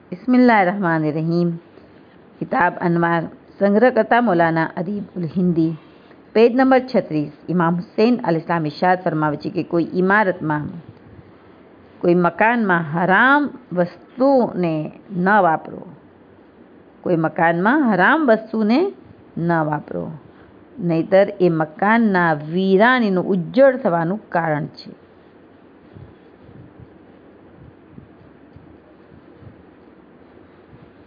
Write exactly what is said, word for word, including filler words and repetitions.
बिस्मिल्लाहिर्रहमानिर्रहीम। किताब अनवार, संग्रहकर्ता मौलाना अदीब उल हिंदी। पेज नंबर छत्रीस। इमाम हुसैन अलैहिस्सलाम इरशाद फरमावे छे कि कोई इमारत में कोई मकान में हराम वस्तु ने न वापरो कोई मकान में हराम वस्तु ने न वापरो नहींतर ए मकानना वीराणीनुं उज्जड़ थवानुं कारण छे।